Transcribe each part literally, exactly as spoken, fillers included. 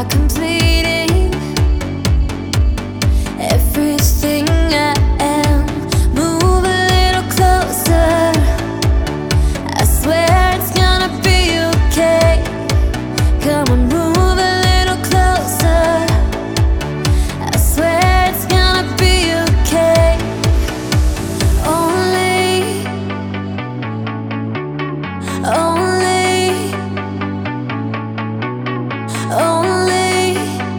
not completing everything I am. Move a little closer. I swear it's gonna be okay. Come on, move a little closer. I swear it's gonna be okay. Only, only, only,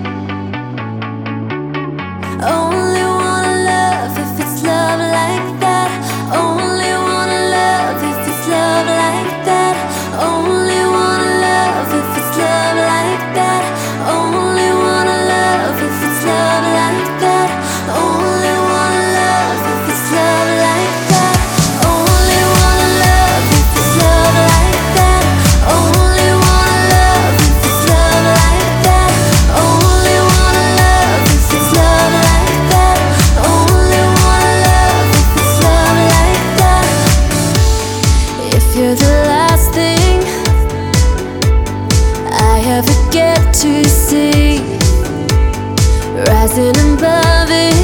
only wanna love if it's love like that. Only wanna love if it's love like that. Only wanna love if it's love like that. Only wanna love if it's love like that. Only wanna love if it's love like that. Only wanna love if it's love like that. Only wanna love if it's love like that. Only wanna love if it's love like that. Only wanna love if it's love like that. If you're the last thing I ever get to see, rising above it,